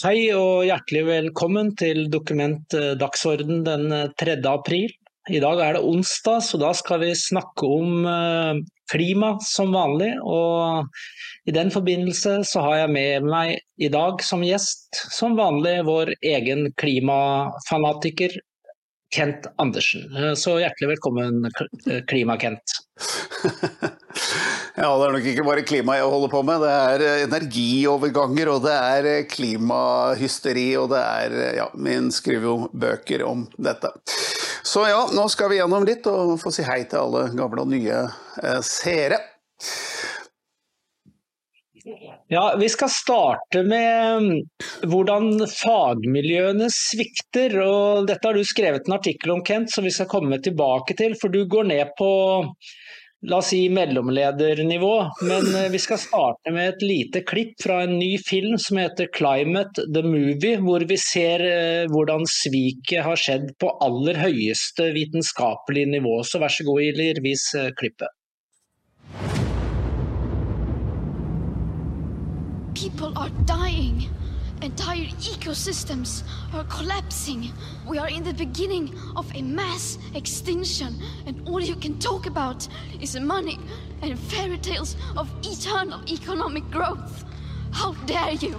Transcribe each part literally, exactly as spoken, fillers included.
Hei og hjertelig velkommen til Dokument Dagsorden den tredje april. I dag er det onsdag, så da skal vi snakke om klima som vanlig, og i den forbindelse så har jeg med meg i dag som gjest, som vanlig, vår egen klimafanatiker, Kent Andersen. Så hjertelig velkommen, Klima-Kent. Ja, det er nok ikke bare klima jeg holder på med, det er energioverganger, og det er klimahysteri, og det er, ja, min skriver jo bøker om dette. Så ja, nå skal vi gjennom litt, og få si hei til alle gamle og nye eh, seere. Ja, vi skal starte med hvordan fagmiljøene svikter, og dette har du skrevet en artikkel om, Kent, som vi skal komme tilbake til, for du går ned på, la oss si, mellomledernivå, men vi skal starte med et lite klipp fra en ny film som heter Climate the Movie, hvor vi ser hvordan sviket har skjedd på aller høyeste vitenskapelig nivå. Så vær så god, Ilir, vis klippet. People are dying. Entire ecosystems are collapsing. We are in the beginning of a mass extinction, and all you can talk about is money and fairy tales of eternal economic growth. How dare you?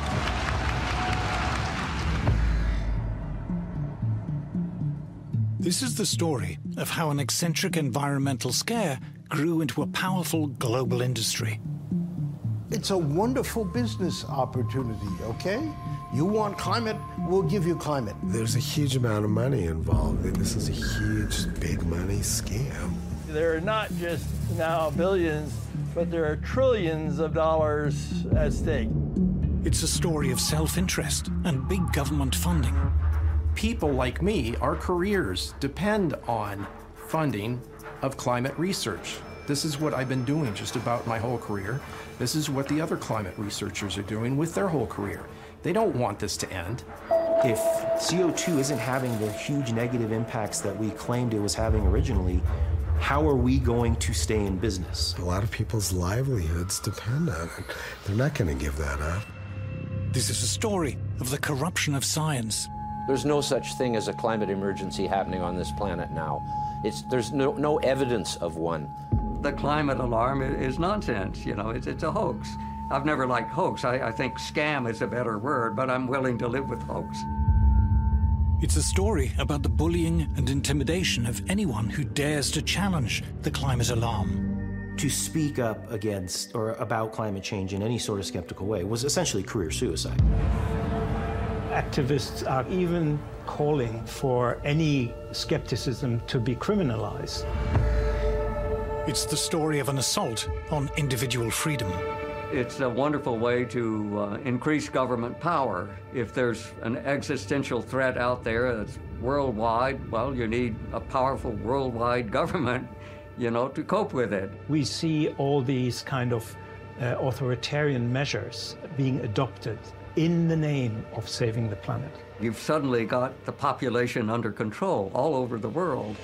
This is the story of how an eccentric environmental scare grew into a powerful global industry. It's a wonderful business opportunity, okay? You want climate, we'll give you climate. There's a huge amount of money involved, and this is a huge, big money scam. There are not just now billions, but there are trillions of dollars at stake. It's a story of self-interest and big government funding. People like me, our careers depend on funding of climate research. This is what I've been doing just about my whole career. This is what the other climate researchers are doing with their whole career. They don't want this to end. If C O two isn't having the huge negative impacts that we claimed it was having originally, how are we going to stay in business? A lot of people's livelihoods depend on it. They're not going to give that up. This is a story of the corruption of science. There's no such thing as a climate emergency happening on this planet now. It's, there's no, no evidence of one. The climate alarm is nonsense, you know, it's, it's a hoax. I've never liked hoax. I, I think scam is a better word, but I'm willing to live with hoax. It's a story about the bullying and intimidation of anyone who dares to challenge the climate alarm. To speak up against or about climate change in any sort of skeptical way was essentially career suicide. Activists are even calling for any skepticism to be criminalized. It's the story of an assault on individual freedom. It's a wonderful way to uh, increase government power. If there's an existential threat out there that's worldwide, well, you need a powerful worldwide government, you know, to cope with it. We see all these kind of uh, authoritarian measures being adopted in the name of saving the planet. You've suddenly got the population under control all over the world.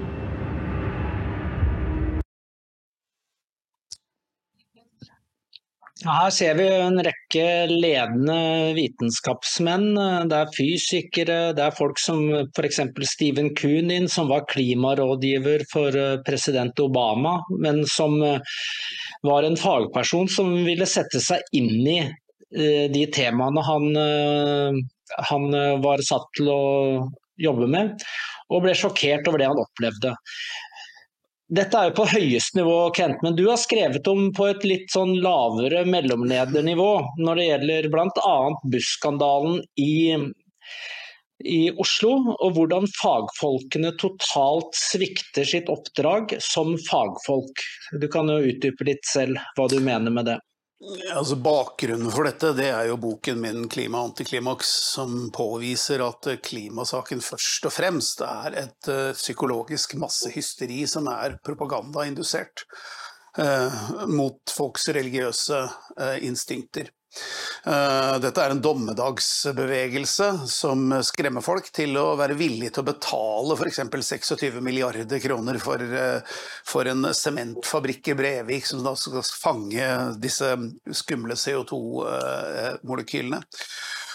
Her ser vi en rekke ledende vitenskapsmenn, det er fysikere, det er folk som for eksempel Stephen Koonin, som var klimarådgiver for president Obama, men som var en fagperson som ville sette seg inn i de temaene han, han var satt til å jobbe med, og ble sjokkert over det han opplevde. Dette er jo på høyeste nivå, Kent, men du har skrevet om på et litt sånn lavere mellomledernivå når det gjelder blant annet busskandalen i, i Oslo, og hvordan fagfolkene totalt svikter sitt oppdrag som fagfolk. Du kan jo utdype litt selv hva du mener med det. Altså bakgrunnen for dette, det er jo boken min Klima Antiklimaks, som påviser at klimasaken først og fremst er et uh, psykologisk massehysteri som er propagandaindusert uh, mot folks religiøse uh, instinkter. Dette er en dommedagsbevegelse som skremmer folk til å være villige til å betale for eksempel tjueseks milliarder kroner for, for en sementfabrikk i Brevik som da skal fange disse skumle C O to molekylene.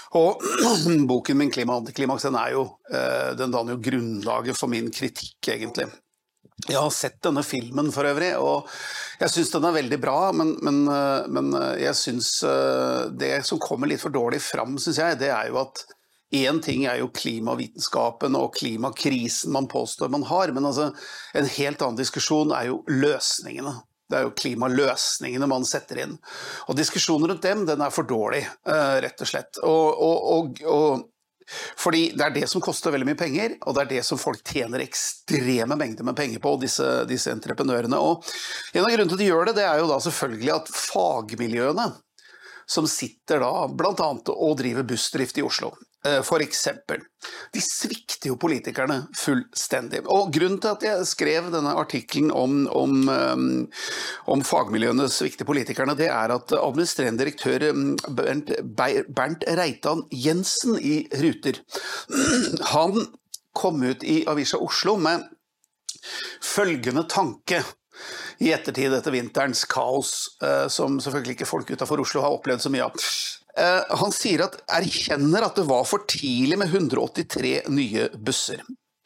Og boken min Klima antiklimaks, den er jo, den danner jo grunnlaget for min kritikk egentlig. Jeg har sett denne filmen for øvrig, og jeg synes den er veldig bra, men, men, men jeg synes det som kommer litt for dårlig fram, synes jeg, det er jo at en ting er jo klimavitenskapen og klimakrisen man påstår man har, men altså en helt annen diskusjon er jo løsningene. Det er jo klimaløsningene man setter inn. Og diskusjonen rundt dem, den er for dårlig, rett og slett. Og, og, og, og fordi det er det som koster veldig mye penger, og det er det som folk tjener ekstreme mengder med penger på, disse, disse entreprenørene. Og en av grunnene til at de gjør det, det er jo da selvfølgelig at fagmiljøene, som sitter da blant annet og driver bussdrift i Oslo, for eksempel. De svikter jo politikerne fullstendig. Og grunnen til at jeg skrev denne artikelen om, om, om fagmiljøene svikter politikerne, det er at administrerende direktør Bernt, Bernt Reitan Jensen i Ruter, han kom ut i Avisa Oslo med følgende tanke i ettertid etter vinterens kaos, som selvfølgelig ikke folk utenfor Oslo har opplevd så mye av. Han sier at erkjenner at det var for tidlig med hundre og åttitre nye busser.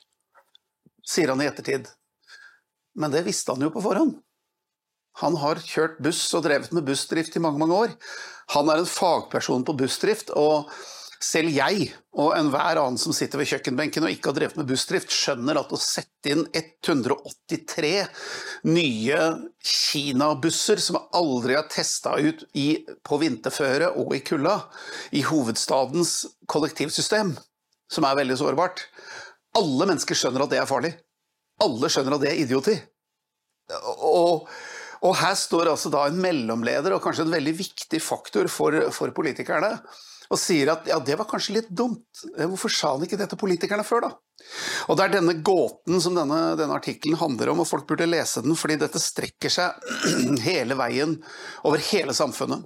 Sier han i ettertid. Men det visste han jo på forhånd. Han har kjørt buss og drevet med bussdrift i mange, mange år. Han er en fagperson på bussdrift, og selv jeg og enhver annen som sitter ved kjøkkenbenken og ikke har drevet med bussdrift, skjønner at å sette inn hundre og åttitre nye Kina-busser som aldri har testet ut i, på vinterføre og i kulda, i hovedstadens kollektivsystem, som er veldig sårbart. Alle mennesker skjønner at det er farlig. Alle skjønner at det er idioti. Og, og her står altså da en mellomleder, og kanskje en veldig viktig faktor for, for politikerne, og sier at ja, det var kanskje litt dumt. Hvorfor sa han ikke det til politikerne før da? Og det er denne gåten som denne, denne artikkelen handler om, og folk burde lese den, fordi dette strekker seg hele veien over hele samfunnet.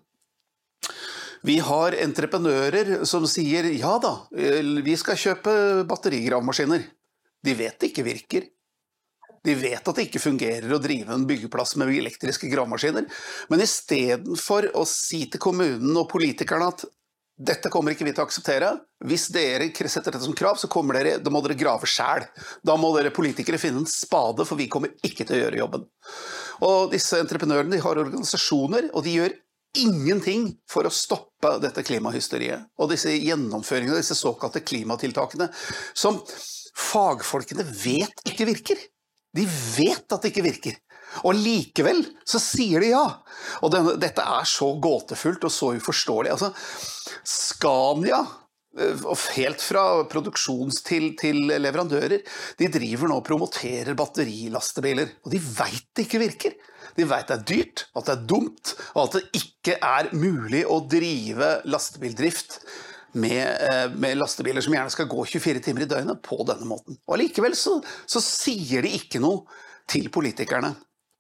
Vi har entreprenører som sier, ja da, vi skal kjøpe batterigravmaskiner. De vet det ikke virker. De vet at det ikke fungerer å drive en byggeplass med elektriske gravmaskiner, men i stedet for å si til kommunen og politikerne at dette kommer ikke vi til å akseptere. Hvis dere setter dette som krav, så kommer dere, da må dere grave selv. Da må dere politikere finne en spade, for vi kommer ikke til å gjøre jobben. Og disse entreprenørene, de har organisasjoner, og de gjør ingenting for å stoppe dette klimahysteriet. Og disse gjennomføringene, disse såkalte klimatiltakene, som fagfolkene vet ikke virker. De vet at det ikke virker. Og likevel så sier de ja. Og denne, dette er så gåtefullt og så uforståelig. Altså, Scania, helt fra produksjons til, til leverandører, de driver nå og promoterer batterilastebiler. Og de vet det ikke virker. De vet det er dyrt, at det er dumt, og at det ikke er mulig å drive lastebildrift med, med lastebiler som gjerne skal gå tjuefire timer i døgnet på denne måten. Og likevel så, så sier de ikke noe til politikerne.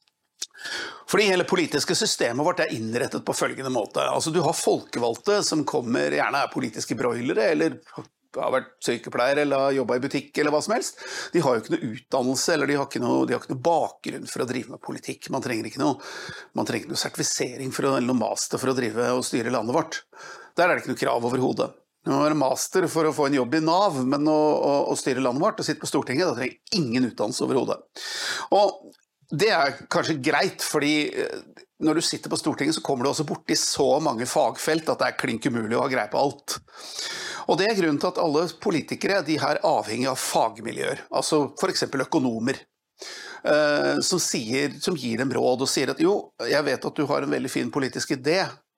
Fordi hele politiske systemet vårt er innrettet på følgende måte. Altså du har folkevalgte som kommer, gjerne er politiske broilere, eller har vært sykepleier, eller har jobbet i butikk, eller hva som helst. De har jo ikke noe utdannelse, eller de har ikke noe, de har ikke noe bakgrunn for å drive med politikk. Man trenger ikke noe, man trenger ikke noe sertifisering for å, eller noe master for å drive og styre landet vårt. Der er det ikke noe krav overhodet. Du må være master for å få en jobb i NAV, men å, å, å styre landet vårt og sitte på Stortinget, da trenger ingen utdannelse overhodet. Og det er kanskje greit, fordi når du sitter på Stortinget så kommer du også bort i så mange fagfelt at det er klink umulig å ha greie på alt. Og det er grunnen til at alle politikere de er avhengig av fagmiljøer, altså for eksempel økonomer, eh, som, sier, som gir dem råd og sier at jo, jeg vet at du har en veldig fin politisk idé,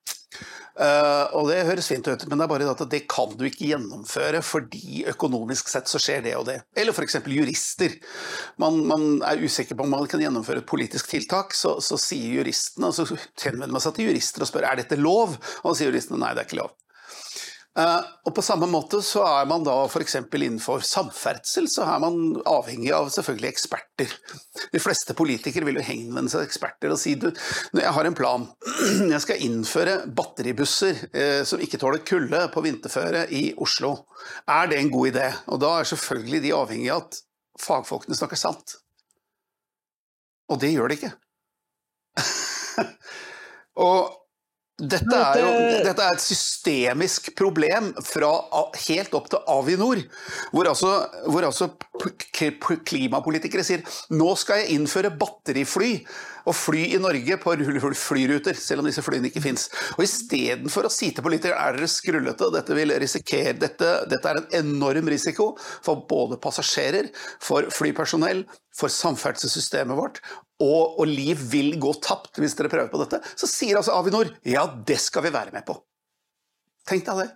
Uh, og det høres fint ut, men det er bare at det kan du ikke gjennomføre fordi økonomisk sett så skjer det og det. Eller for eksempel jurister. Man, man er usikker på om man kan gjennomføre et politisk tiltak, så, så sier juristene, og så henvender man seg til jurister og spør, er dette lov? Og så sier juristene, nei, det er ikke lov. Uh, og på samme måte så er man da for eksempel innenfor samferdsel, så er man avhengig av selvfølgelig eksperter. De fleste politikere vil jo henvende seg til eksperter og si, du, jeg har en plan, jeg skal innføre batteribusser eh, som ikke tåler kulde på vinterføre i Oslo. Er det en god idé? Og da er selvfølgelig de avhengig av at fagfolkene snakker sant. Og det gjør de ikke. Og dette er jo dette er et systemisk problem fra helt opp til Avinor, hvor altså, hvor altså klimapolitikere sier nå skal jeg innføre batterifly og fly i Norge på flyruter, selv om disse flyene ikke finnes. Og i stedet for å si til politikere, er dere skrullete, dette vil risikere, dette, dette er en enorm risiko for både passasjerer, for flypersonell, for samferdselssystemet vårt, og, og liv vil gå tapt hvis dere prøver på dette. Så sier altså Avinor, ja, det skal vi være med på. Tenk deg det.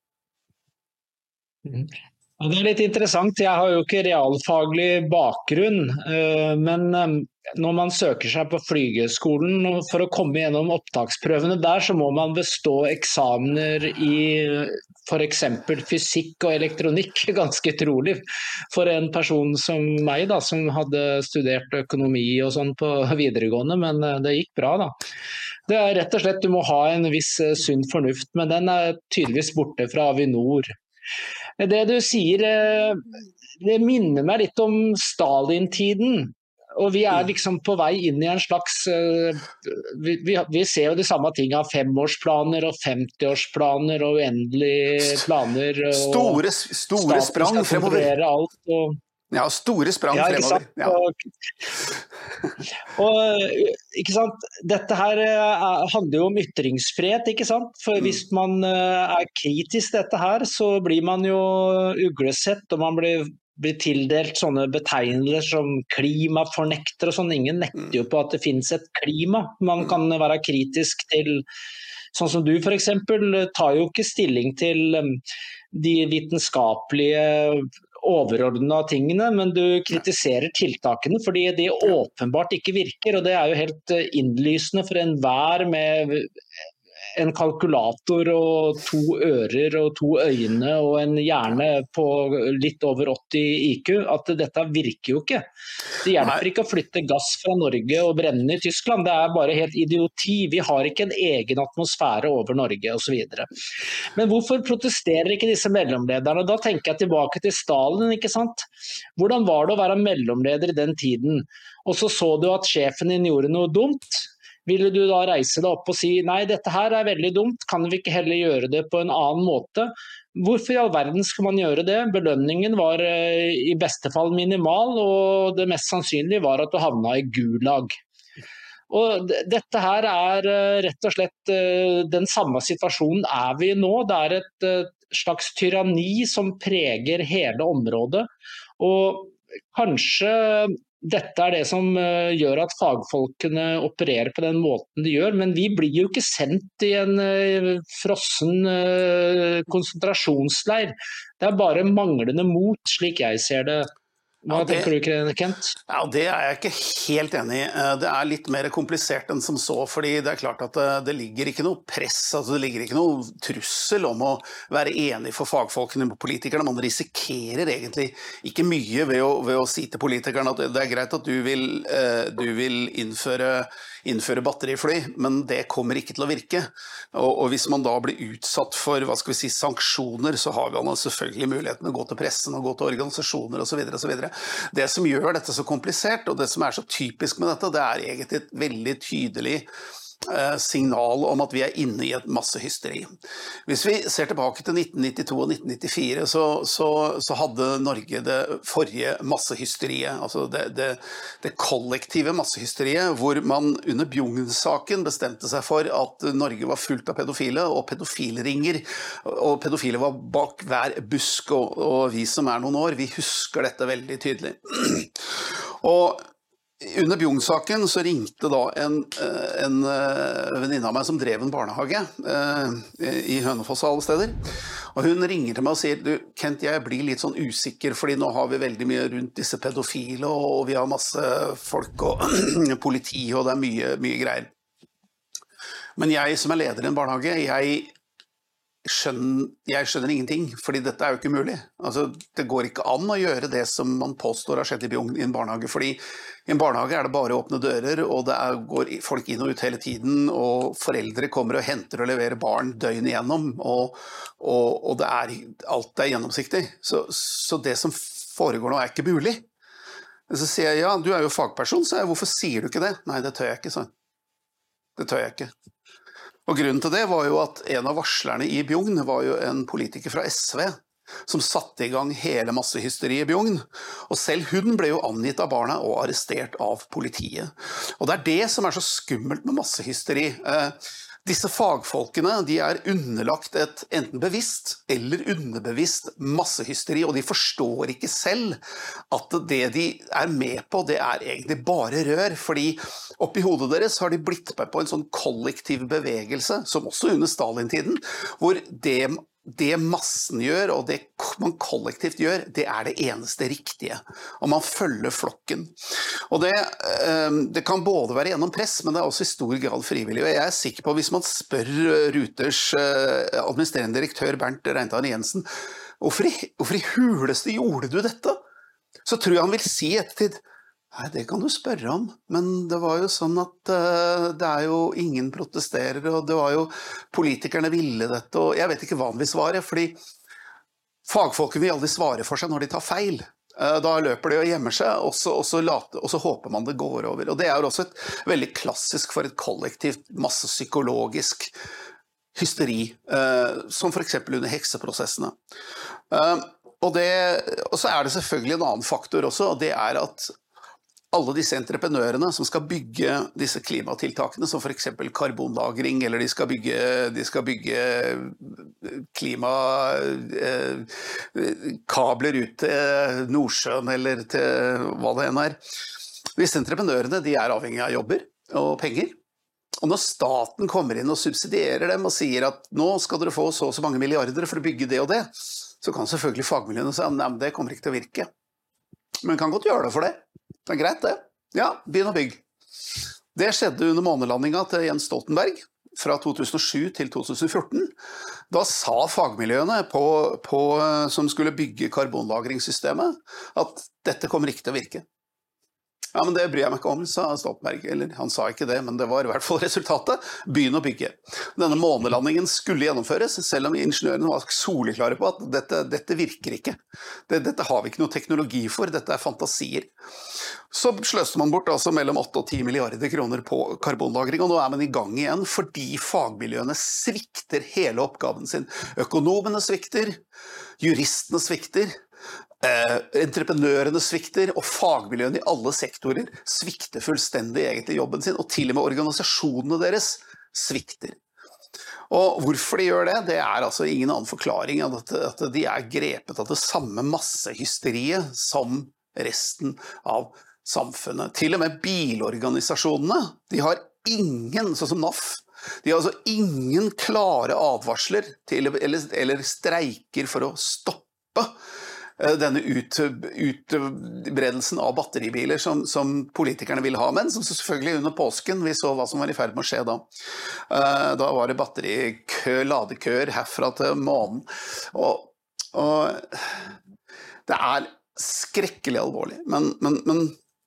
Mm. Ja, det er litt interessant, jeg har jo ikke realfaglig bakgrunn, men når man søker seg på flygeskolen for å komme gjennom opptaksprøvene der, så må man bestå eksamener i for eksempel fysikk og elektronikk, ganske trolig, for en person som meg da, som hadde studert økonomi og sånn på videregående, men det gikk bra da. Det er rett og slett, du må ha en viss sunn fornuft, men den er tydeligvis borte fra Avinor. Det du sier, det minner meg litt om Stalin-tiden, og vi er liksom på vei inn i en slags, vi, vi, vi ser jo de samme tingene, femårsplaner og femtiårsplaner og uendelige planer. Og store, store sprang fremover. Alt, og ja, store sprang ja, fremover. Ja. Og, og, ikke sant? Dette her handler jo om ytringsfrihet, ikke sant? For mm. hvis man er kritisk til dette her, så blir man jo uglesett, og man blir, blir tildelt sånne betegnelser som klimafornekter og sånn. Ingen nekter jo på at det finnes et klima. Man kan være kritisk til, sånn som du for eksempel, tar jo ikke stilling til de vitenskapelige overordnede tingene, men du kritiserer tiltakene fordi de åpenbart ikke virker, og det er jo helt innlysende for enhver med en kalkulator og to ører og to øyne og en hjerne på litt over åtti I Q, at dette virker jo ikke. Det hjelper ikke å flytte gass fra Norge og brenne i Tyskland, det er bare helt idioti. Vi har ikke en egen atmosfære over Norge og så videre. Men hvorfor protesterer ikke disse mellomlederne? Da tenker jeg tilbake til Stalin, ikke sant? Hvordan var det å være mellomleder i den tiden? Og så så du at sjefen din gjorde noe dumt. Ville du da reise deg opp og si, nei, dette her er veldig dumt, kan vi ikke heller gjøre det på en annen måte? Hvorfor i all verden skal man gjøre det? Belønningen var i beste fall minimal, og det mest sannsynlige var at du havna i gulag. Og dette her er rett og slett den samme situasjonen er vi nå. Det er et slags tyranni som preger hele området, og kanskje dette er det som gjør at fagfolkene opererer på den måten de gjør, men vi blir jo ikke sendt i en frossen konsentrasjonsleir. Det er bare manglende mot, slik jeg ser det. Hva ja, det, tenker du, Kent? Ja, det er jeg ikke helt enig i. Det er litt mer komplisert enn som så, fordi det er klart at det, det ligger ikke noe press, altså det ligger ikke noe trussel om å være enig for fagfolkene og politikerne. Man risikerer egentlig ikke mye ved å, ved å si til politikerne at det er greit at du vil, du vil innføre innføre batterifly, men det kommer ikke til å virke. Og, og hvis man da blir utsatt for, hva skal vi si, sanksjoner, så har man selvfølgelig muligheten å gå til pressen og gå til organisasjoner og så videre og så videre. Det som gjør dette så komplisert, og det som er så typisk med dette, det er egentlig et veldig tydelig signal om at vi er inne i et massehysteri. Hvis vi ser tilbake til nitten nittito og nitten nittifire, så, så, så hadde Norge det forrige massehysteriet, altså det, det, det kollektive massehysteriet, hvor man under Bjugn-saken bestemte seg for at Norge var fullt av pedofile, og pedofilringer, og pedofile var bak hver busk, og, og vi som er noen år, vi husker dette veldig tydelig. Og under Bjugn-saken så ringte da en, en venninne av meg som drev en barnehage i Hønefoss og alle steder. Og hun ringer til meg og sier, du Kent, jeg blir litt sånn usikker, fordi nå har vi veldig mye rundt disse pedofile, og vi har masse folk og politi, og det er mye, mye greier. Men jeg som er leder i en barnehage, jeg skjønner, jeg skjønner ingenting, fordi dette er jo ikke mulig. Altså, det går ikke an å gjøre det som man påstår har skjedd i Bjugn i en barnehage, fordi i en barnehage er det bare å åpne dører, og det er, går folk inn og ut hele tiden, og foreldre kommer og henter og leverer barn døgn igjennom, og, og, og det er, alt er gjennomsiktig. Så, så det som foregår nå er ikke mulig. Så sier jeg, ja, du er jo fagperson, så jeg, hvorfor sier du ikke det? Nei, det tør jeg ikke, sånn. Det tør jeg ikke. Og grunnen til det var jo at en av varslerne i Bjugn var jo en politiker fra S V, som satte i gang hele massehysteriet i Bjugn. Og selv hun ble jo angitt av barna og arrestert av politiet. Og det er det som er så skummelt med massehysteri. Eh, Disse fagfolkene, de er underlagt et enten bevisst eller underbevisst massehysteri, og de forstår ikke selv at det de er med på, det er egentlig bare rør, fordi oppi hodet deres har de blitt med på en sånn kollektiv bevegelse, som også under Stalin-tiden, hvor det Det massen gjør, og det man kollektivt gjør, det er det eneste riktige. Og man følger flokken. Og det, det kan både være gjennom press, men det er også i stor grad frivillig. Og jeg er sikker på, hvis man spør Ruters administrerende direktør Bernt Reintaren Jensen, hvorfor i, hvorfor i huleste gjorde du dette? Så tror jeg han vil si ettertid, nei, det kan du spørre om, men det var jo sånn at uh, det er jo ingen protesterer, og det var jo politikerne ville dette, og jeg vet ikke hva han vil svare, fordi fagfolkene vil aldri svare for seg når de tar feil. Uh, da løper de og gjemmer seg, og så, og, så late, og så håper man det går over. Og det er jo også et veldig klassisk for et kollektivt, massepsykologisk hysteri, uh, som for eksempel under hekseprosessene. Uh, og, det, og så er det selvfølgelig en annen faktor også, og det er at alle disse entreprenørene som skal bygge disse klimatiltakene, som for eksempel karbonlagring, eller de skal bygge, de skal bygge klimakabler ut til Nordsjøen, eller til hva det enn er. Disse entreprenørene, de er avhengige av jobber og penger. Og når staten kommer inn og subsidierer dem og sier at nå skal dere få så og så mange milliarder for å bygge det og det, så kan selvfølgelig fagmiljøene si at nei, men det kommer ikke til å virke. Men kan godt gjøre det for det. Det er greit det. Ja, begynn å bygge. Det skjedde under månelandingen til Jens Stoltenberg fra to tusen og sju til to tusen og fjorten. Da sa fagmiljøene på, på, som skulle bygge karbonlagringssystemet at dette kommer ikke til å virke. Ja, men det bryr jeg meg ikke om, sa Stoltenberg. Eller han sa ikke det, men det var i hvert fall resultatet. Begynn å bygge. Denne månelandingen skulle gjennomføres, selv om ingeniørene var soleklare på at dette, dette virker ikke. Det, dette har vi ikke noe teknologi for, dette er fantasier. Så sløste man bort altså mellom åtte og ti milliarder kroner på karbonlagring, og nå er man i gang igjen fordi fagmiljøene svikter hele oppgaven sin. Økonomene svikter, juristene svikter, Eh, entreprenørene svikter, og fagmiljøene i alle sektorer svikter fullstendig egentlig jobben sin, og til og med organisasjonene deres svikter. Og hvorfor de gjør det, det er altså ingen annen forklaring enn at, at de er grepet av det samme massehysteriet som resten av samfunnet. Til og med bilorganisasjonene, de har ingen, sånn som N A F, de har altså ingen klare advarsler til, eller, eller streiker for å stoppe denne ut, utbredelsen av batteribiler som, som politikerne vil ha, men som selvfølgelig under påsken vi så hva som var i ferd med å skje da. Da var det batterikø, ladekøer herfra til månen, og, og det er skrekkelig alvorlig, men, men, men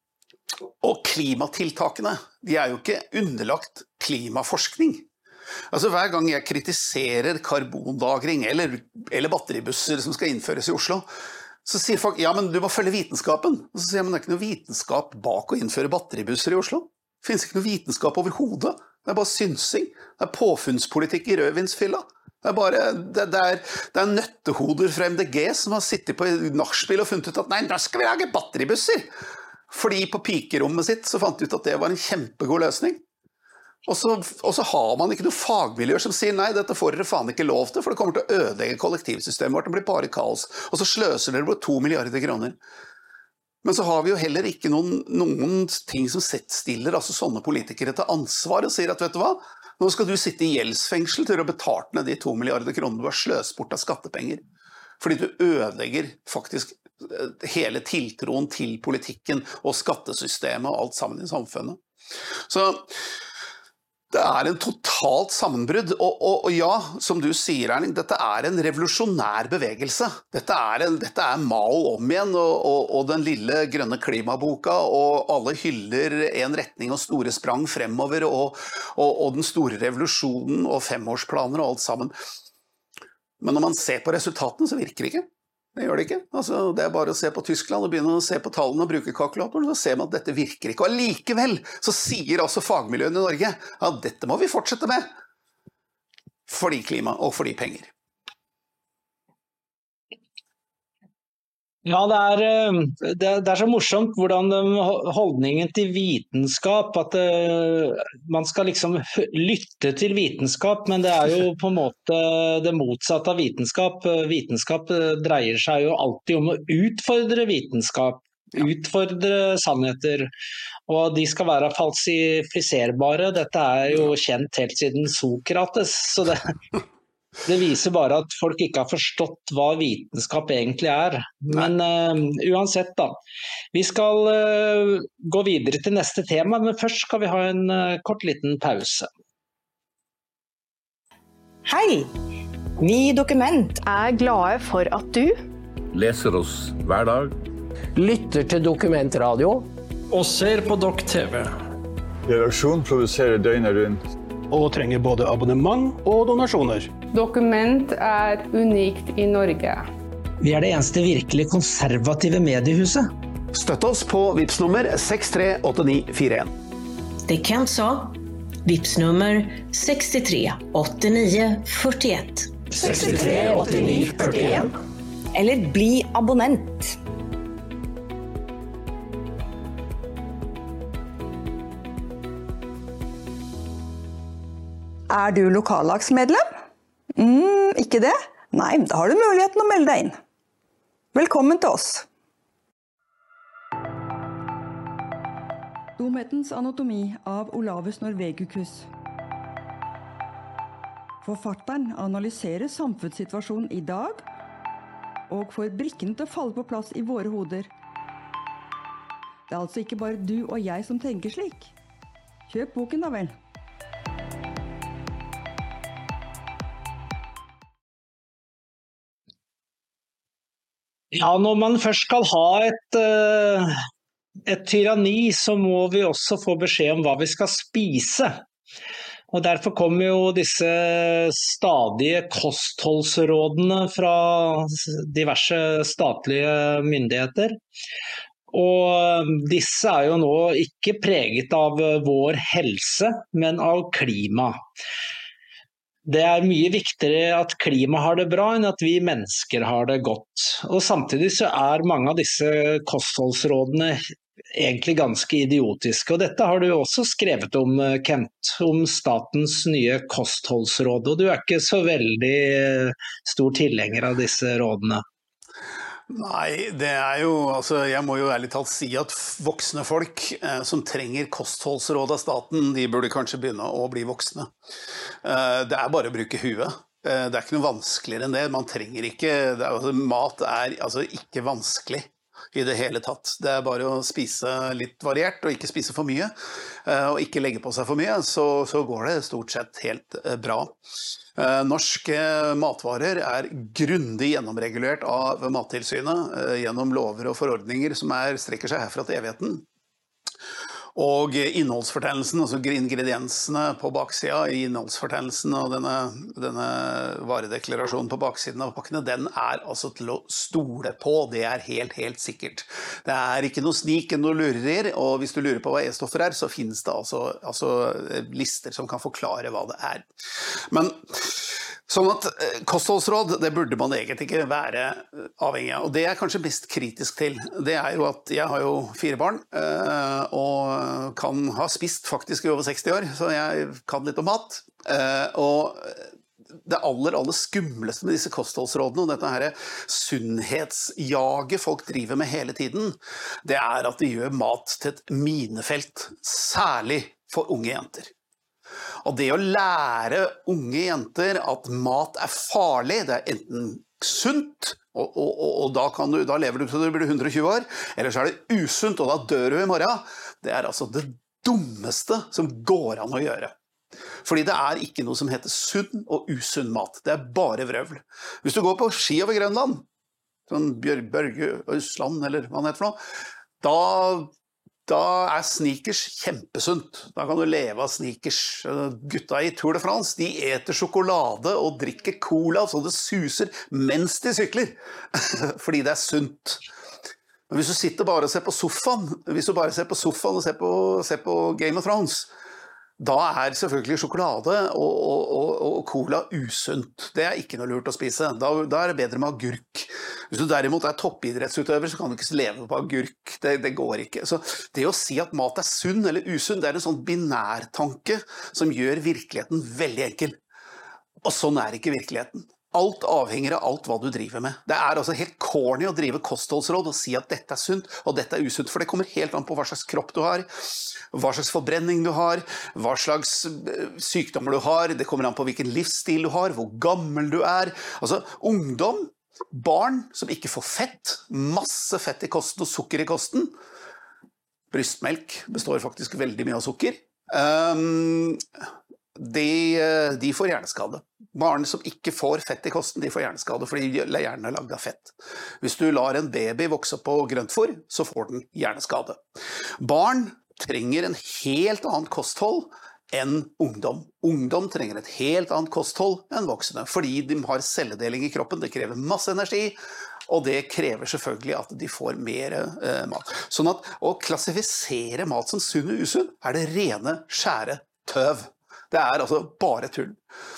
og klimatiltakene, de er jo ikke underlagt klimaforskning. Altså hver gang jeg kritiserer karbonlagring eller, eller batteribusser som skal innføres i Oslo, så sier folk, ja, men du må følge vitenskapen. Og så sier jeg, men det er ikke noe vitenskap bak å innføre batteribusser i Oslo. Det finnes ikke noe vitenskap overhodet. Det er bare synsing. Det er påfunnspolitikk i rødvinsfylla. Det er bare, det, det, er, det er nøttehoder fra M D G som har sittet på nachspiel og funnet ut at nei, da skal vi lage batteribusser. Fordi på pikerommet sitt så fant de ut at det var en kjempegod løsning. Og så, og så har man ikke noen fagmiljøer som sier nei, dette får dere faen ikke lov til, for det kommer til å ødelegge kollektivsystemet vårt, det blir bare kaos. Og så sløser dere på to milliarder kroner. Men så har vi jo heller ikke noen, noen ting som settstiller altså sånne politikere til ansvar og sier at vet du hva, nå skal du sitte i gjeldsfengsel til å betale ned de to milliarder kroner du har sløst bort av skattepenger. Fordi du ødelegger faktisk hele tiltroen til politikken og skattesystemet og alt sammen i samfunnet. Så det er en totalt sammenbrudd, og, og, og ja, som du sier, Erling, dette er en revolusjonær bevegelse. Dette er, en, dette er Mao om igjen, og, og, og den lille grønne klimaboka, og alle hyller en retning og store sprang fremover, og, og, og den store revolusjonen og femårsplaner og alt sammen. Men når man ser på resultatene, så virker det ikke. Det gjør det ikke. Altså, det er bare å se på Tyskland og begynne å se på tallene og bruke kalkulatoren, så ser man at dette virker ikke. Og allikevel så sier altså fagmiljøene i Norge at dette må vi fortsette med. fordi klima og fordi penger. Ja, det er, det, det er så morsomt hvordan holdningen til vitenskap, at det, man skal liksom lytte til vitenskap, men det er jo på en måte det motsatte av vitenskap. Vitenskap dreier seg jo alltid om å utfordre vitenskap, utfordre sannheter, og de skal være falsifiserbare. Dette er jo kjent helt siden Sokrates, så det... Det viser bare at folk ikke har forstått hva vitenskap egentlig er. Men uh, uansett da, vi skal uh, gå videre til neste tema, men først skal vi ha en uh, kort liten pause. Hei! Vi i Dokument er glade for at du leser oss hver dag, lytter til Dokumentradio og ser på Dok T V. Redaksjon produserer døgnet rundt og trenger både abonnement og donasjoner. Dokument er unikt i Norge. Vi er det eneste virkelig konservative mediehuset. Støtt oss på Vipps-nummer seks tre åtte ni fire en. Det Kent sa, Vipps-nummer seks tre åtte ni fire ett. seks tre åtte ni fire en. Eller bli abonnent. Er du lokallagsmedlem? Mm, ikke det? Nei, da har du muligheten å melde deg inn. Velkommen til oss. Dumhetens anatomi av Olavus Norvegicus. Forfatteren analyserer samfunnssituasjonen i dag, og får brikkene til å falle på plass i våre hoder. Det er altså ikke bare du og jeg som tenker slik. Kjøp boken da vel. Ja, når man først skal ha et, et tyranni, så må vi også få beskjed om hva vi skal spise. Og derfor kommer jo disse stadige kostholdsrådene fra diverse statlige myndigheter. Og disse er jo nå ikke preget av vår helse, men av klima. Det er mye viktigere at klima har det bra enn at vi mennesker har det godt. Og samtidig så er mange av disse kostholdsrådene egentlig ganske idiotiske. Og dette har du også skrevet om, Kent, om statens nye kostholdsråd. Og du er ikke så veldig stor tilhenger av disse rådene. Nei, det er jo, altså jeg må jo ærlig talt si at voksne folk eh, som trenger kostholdsråd av staten, de burde kanskje begynne å bli voksne. Eh, det er bare å bruke huet. Eh, det er ikke noe vanskeligere enn det. Man trenger ikke, det er, altså, mat er altså ikke vanskelig i det hele tatt. Det er bare å spise litt variert og ikke spise for mye, eh, og ikke legge på seg for mye, så, så går det stort sett helt eh, bra. Norske matvarer er grundig gjennomregulert av Mattilsynet gjennom lover og forordninger som er, strekker seg herfra til evigheten. Og innholdsfortegnelsen, altså ingrediensene på baksida i innholdsfortegnelsen og denne, denne varedeklarasjonen på baksiden av pakkene, den er altså til å stole på, det er helt, helt sikkert. Det er ikke noe snik enn noe lurer, og hvis du lurer på hva E-stoffer er, så finnes det altså, altså lister som kan forklare hva det er. Men sånn at kostholdsråd, det burde man egentlig ikke være avhengig av. Og det jeg er kanskje mest kritisk til, det er jo at jeg har jo fire barn, og kan ha spist faktisk i over seksti år, så jeg kan litt om mat. Og det aller, aller skumleste med disse kostholdsrådene, og dette her sunnhetsjaget folk driver med hele tiden, det er at de gjør mat til et minefelt, særlig for unge jenter. Og det å lære unge jenter at mat er farlig, det er enten sunt, og, og, og, og da, kan du, da lever du til du blir hundre og tjue år, eller så er det usunt, og da dør du i morgen. Det er altså det dummeste som går an å gjøre. Fordi det er ikke noe som heter sunn og usunn mat. Det er bare vrøvl. Hvis du går på ski over Grønland, sånn Børge, Østland, eller hva det heter for noe, da... Da er sneakers kjempesunt. Da kan du leve av sneakers. Gutta i Tour de France, de eter sjokolade og drikker cola så det suser mens de sykler. Fordi det er sunt. Men hvis du sitter bare og ser på sofaen, hvis du bare ser på sofaen og ser på, ser på Game of Thrones, da er selvfølgelig sjokolade og, og, og, og cola usunt. Det er ikke noe lurt å spise. Da, da er det bedre med agurk. Hvis du derimot er toppidrettsutøver, så kan du ikke leve på agurk. Det, det går ikke. Så det å si at mat er sunn eller usunn, det er en sånn binærtanke som gjør virkeligheten veldig enkel. Og sånn er ikke virkeligheten. Alt avhenger av alt hva du driver med. Det er altså helt corny å drive kostholdsråd og si at dette er sunt og dette er usunt, for det kommer helt an på hva slags kropp du har, hva slags forbrenning du har, hva slags sykdommer du har, det kommer an på hvilken livsstil du har, hvor gammel du er. Altså, ungdom, barn som ikke får fett, masse fett i kosten og sukker i kosten, brystmelk består faktisk veldig mye av sukker, um, de, de får hjerneskade. Barn som ikke får fett i kosten, de får hjerneskade, fordi hjernen er laget av fett. Hvis du lar en baby vokse på grøntfôr, så får den hjerneskade. Barn trenger en helt annet kosthold enn ungdom. Ungdom trenger et helt annet kosthold enn voksne, fordi de har celledeling i kroppen, det krever masse energi, og det krever selvfølgelig at de får mer eh, mat. Sånn at å klassifisere mat som sunn og usunn er det rene, skjære tøv. Det er altså bare tull.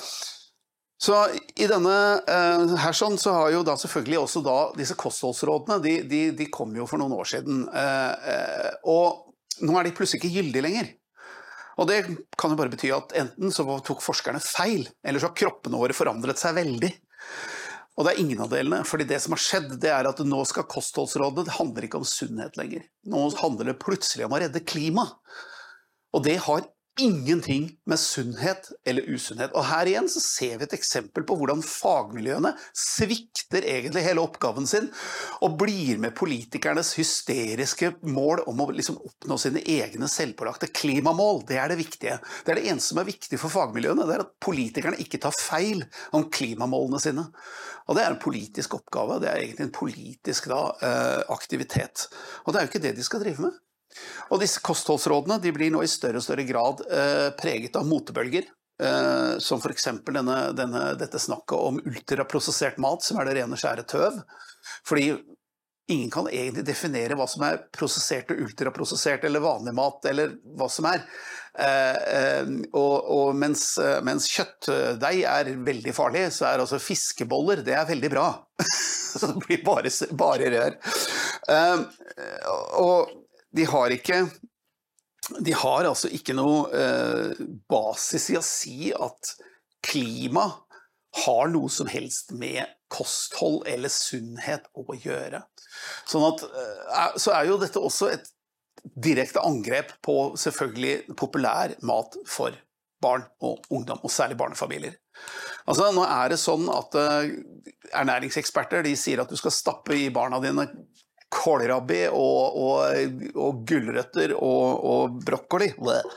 Så i denne uh, her sånn, så har jo da selvfølgelig også da disse kostholdsrådene, de, de, de kom jo for noen år siden, uh, uh, og nå er de plutselig ikke gyldige lenger. Og det kan jo bare bety at enten så tok forskerne feil, eller så har kroppene våre forandret seg veldig. Og det er ingen av delene, fordi det som har skjedd, det er at nå skal kostholdsrådene, det handler ikke om sunnhet lenger. Nå handler det plutselig om å redde klima. Og det har ingenting med sunnhet eller usunnhet. Og her igjen så ser vi et eksempel på hvordan fagmiljøene svikter egentlig hele oppgaven sin og blir med politikernes hysteriske mål om å liksom oppnå sine egne selvpålagte klimamål. Det er det viktige. Det er det eneste som er viktig for fagmiljøene, det er at politikerne ikke tar feil om klimamålene sine. Og det er en politisk oppgave, det er egentlig en politisk da, aktivitet. Og det er jo ikke det de skal drive med. Og disse kostholdsrådene de blir nå i større og større grad eh, preget av motebølger, eh, som for eksempel denne, denne, dette snakket om ultraprosessert mat, som er det rene skjære tøv. Fordi ingen kan egentlig definere hva som er prosessert og ultraprosessert, eller vanlig mat, eller hva som er. Eh, eh, og, og mens, mens kjøttdeig er veldig farlig, så er altså fiskeboller, det er veldig bra. Så det blir bare, bare rør. Eh, og De har ikke, de har altså ikke noe eh, basis i å si at klima har noe som helst med kosthold eller sunnhet å gjøre. Sånn at, eh, så er jo dette også et direkte angrep på selvfølgelig populær mat for barn og ungdom, og særlig barnefamilier. Altså, nå er det sånn at eh, ernæringseksperter, de sier at du skal stappe i barna dine kålrabbi og, og, og gulrøtter og, og brokkoli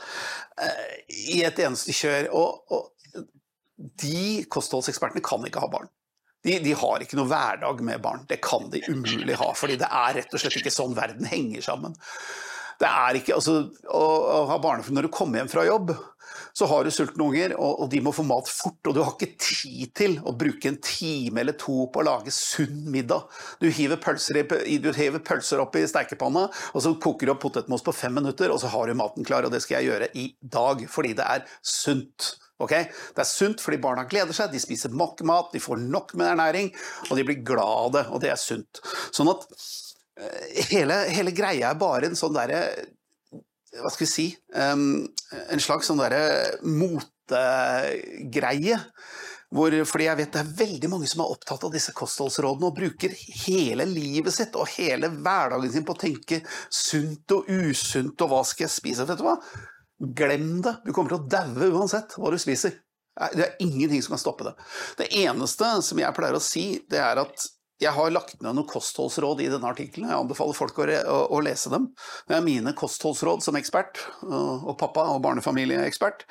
i et eneste kjør. Og, og de kostholdsekspertene kan ikke ha barn. De, de har ikke noe hverdag med barn. Det kan de umulig ha, fordi det er rett og slett ikke sånn verden henger sammen. Det er ikke, altså, å, å ha barnefamilier når du kommer hjem fra jobb, så har du sultne unger, og, og de må få mat fort, og du har ikke tid til å bruke en time eller to på å lage sunn middag. Du hiver pølser, i, du hiver pølser opp i stekepanna, og så koker du opp potetmos på fem minutter, og så har du maten klar, og det skal jeg gjøre i dag, fordi det er sunt. Okay? Det er sunt fordi barna gleder seg, de spiser nok mat, de får nok med ernæring, og de blir glade, og det er sunt. Sånn at hele, hele greia er bare en sånn derre, hva skal vi si, um, en slags sånn der motegreie, hvor, fordi jeg vet det er veldig mange som er opptatt av disse kostholdsrådene og bruker hele livet sitt og hele hverdagen sin på å tenke sunt og usunt, og hva skal jeg spise, vet du hva? Glem det, du kommer til å daue uansett hva du spiser. Det er ingenting som kan stoppe det. Det eneste som jeg pleier å si, det er at jeg har lagt ned noen kostholdsråd i denne artikkelen. Jeg anbefaler folk å, å, å lese dem. Det er mine kostholdsråd som ekspert, og, og pappa og barnefamilieekspert.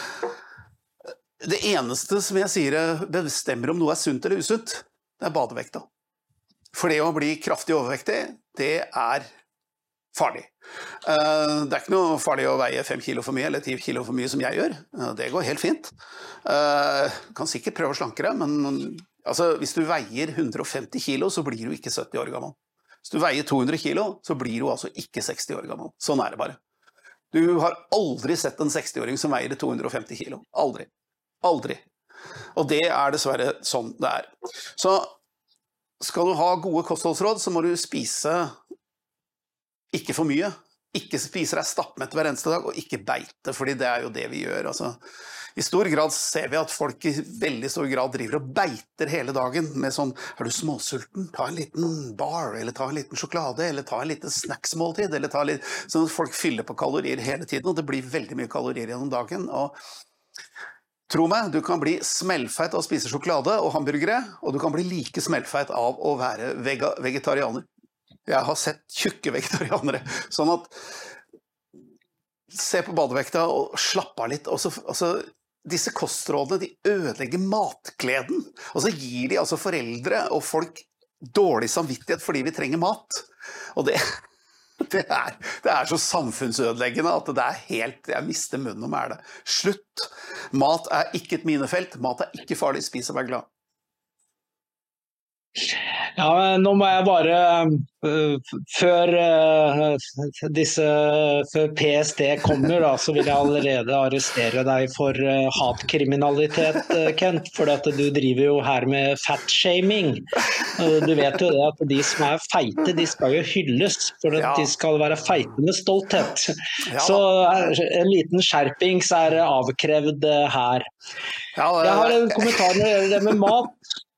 Det eneste som jeg sier bestemmer om noe er sunt eller usunt, det er badevekta. For det å bli kraftig overvektig, det er farlig. Det er ikke noe farlig å veie fem kilo for mye, eller ti kilo for mye som jeg gjør. Det går helt fint. Du kan sikkert prøve å slanke deg, men altså, hvis du veier hundre og femti kilo, så blir du ikke sytti år gammel. Hvis du veier to hundre kilo, så blir du altså ikke seksti år gammel. Sånn er det bare. Du har aldri sett en seksti-åring som veier to hundre og femti kilo. Aldri. Aldri. Og det er dessverre sånn det er. Så skal du ha gode kostholdsråd, så må du spise ikke for mye. Ikke spise deg stappmett hver eneste dag, og ikke beite, fordi det er jo det vi gjør. Altså, i stor grad ser vi at folk i veldig stor grad driver og beiter hele dagen med sånn, er du småsulten? Ta en liten bar, eller ta en liten sjokolade, eller ta en liten snacksmåltid, eller ta litt, sånn at folk fyller på kalorier hele tiden, og det blir veldig mye kalorier gjennom dagen, og tro meg, du kan bli smellfeit av å spise sjokolade og hamburgere, og du kan bli like smellfeit av å være vega, vegetarianer. Jeg har sett tjukke vegetarianere, sånn at se på badevekta og slapp av litt, og så, altså, disse kostrådene, de ødelegger matgleden, og så gir de altså foreldre og folk dårlig samvittighet fordi vi trenger mat, og det, det, er, det er så samfunnsødeleggende at det er helt, jeg mister munnen om er det. Slutt! Mat er ikke et minefelt, mat er ikke farlig, spis og vær glad. Ja, nå må jeg bare, uh, før uh, disse, før P S D kommer da, så vil jeg allerede arrestere deg for uh, hatkriminalitet, uh, Kent, for at du driver jo her med fatshaming. Uh, du vet jo det at de som er feite, de skal jo hylles, for at ja. De skal være feite med stolthet. Ja. Så uh, en liten skjerpings er avkrevd uh, her. Ja, uh, jeg har en kommentar når det gjelder det med mat.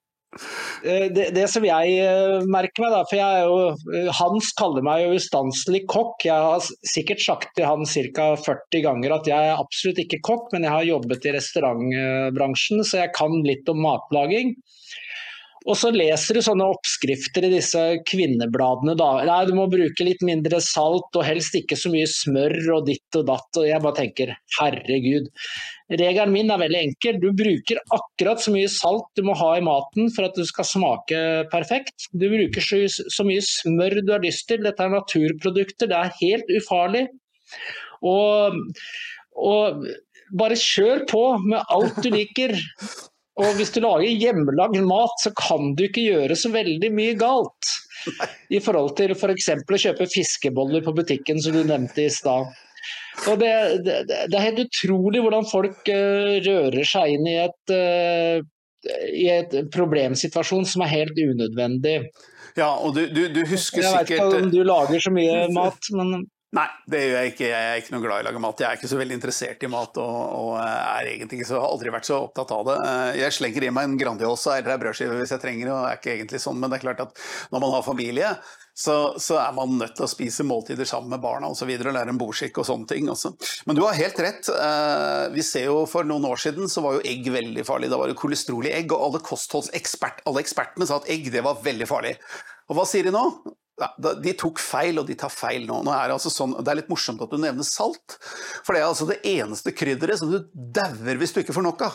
Det, det som jeg merker meg da, for jeg er jo, Hans kaller meg jo ustanselig kokk. Jeg har sikkert sagt til han cirka førti ganger at jeg er absolutt ikke kokk, men jeg har jobbet i restaurantbransjen, så jeg kan litt om matlaging. Og så leser du sånne oppskrifter i disse kvinnebladene da. Nei, du må bruke litt mindre salt og helst ikke så mye smør og ditt og datt. Og jeg bare tenker, herregud. Regelen min er veldig enkel. Du bruker akkurat så mye salt du må ha i maten for at du skal smake perfekt. Du bruker så, så mye smør du har lyst til. Dette er naturprodukter. Det er helt ufarlig. Og, og bare kjør på med alt du liker. Og hvis du lager hjemmelagd mat, så kan du ikke gjøre så veldig mye galt. I forhold til for eksempel å kjøpe fiskeboller på butikken, som du nevnte i stad. Og det, det, det er helt utrolig hvordan folk uh, rører seg inn i et, uh, i et problemsituasjon som er helt unødvendig. Ja, og du, du, du husker jeg sikkert... Jeg vet ikke om du lager så mye mat, men... Nei, det gjør jeg ikke. Jeg er ikke noe glad i å lage mat. Jeg er ikke så veldig interessert i mat, og, og er egentlig ikke så, har aldri vært så opptatt av det. Jeg slenger i meg en Grandiosa eller en brødskive hvis jeg trenger, og er ikke egentlig sånn, men det er klart at når man har familie, så, så er man nødt til å spise måltider sammen med barna og så videre, og lære en bordskikk og sånne ting også. Men du har helt rett. Vi ser jo for noen år siden så var jo egg veldig farlig. Da var det kolesterol i egg, og alle kostholdsekspert, alle ekspertene sa at egg, det var veldig farlig. Og hva sier de nå? Ja, de tok feil, og de tar feil nå. Nå er det, altså sånn, det er litt morsomt at du nevner salt, for det er altså det eneste krydderet som du dauer hvis du ikke får nok av.